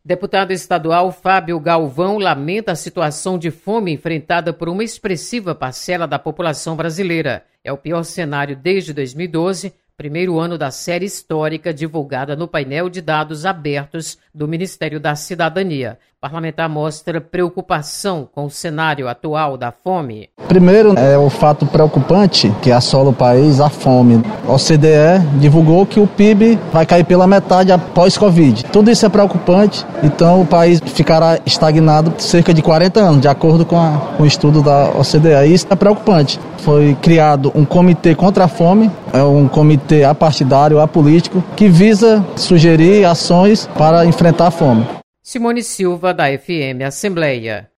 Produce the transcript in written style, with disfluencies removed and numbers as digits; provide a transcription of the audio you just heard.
Deputado estadual Fábio Galvão lamenta a situação de fome enfrentada por uma expressiva parcela da população brasileira. É o pior cenário desde 2012, primeiro ano da série histórica divulgada no painel de dados abertos do Ministério da Cidadania. O parlamentar mostra preocupação com o cenário atual da fome. Primeiro, é o fato preocupante que assola o país, a fome. A OCDE divulgou que o PIB vai cair pela metade após Covid. Tudo isso é preocupante, então o país ficará estagnado cerca de 40 anos, de acordo com o estudo da OCDE. Isso é preocupante. Foi criado um comitê contra a fome, é um comitê apartidário, apolítico, que visa sugerir ações para enfrentar a fome. Simone Silva, da FM Assembleia.